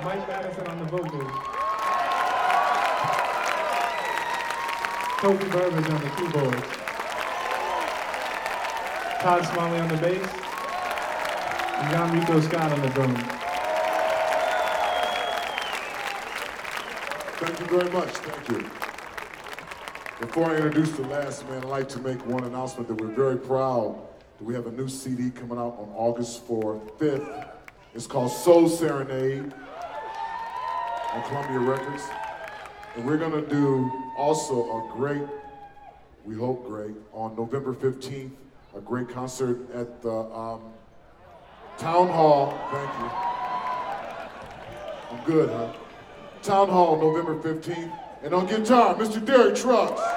Mike Madison on the vocals. Kofi Burbridge on the keyboards. Todd Smalley on the bass. And John Rico Scott on the drums. Thank you very much. Thank you. Before I introduce the last man, I'd like to make one announcement that we're very proud that we have a new CD coming out on August 5th. It's called Soul Serenade on Columbia Records. And we're gonna do also a great, we hope great, on November 15th, a great concert at the Town Hall. Thank you. I'm good, huh? Town Hall, November 15th. And on guitar, Mr. Derek Trucks.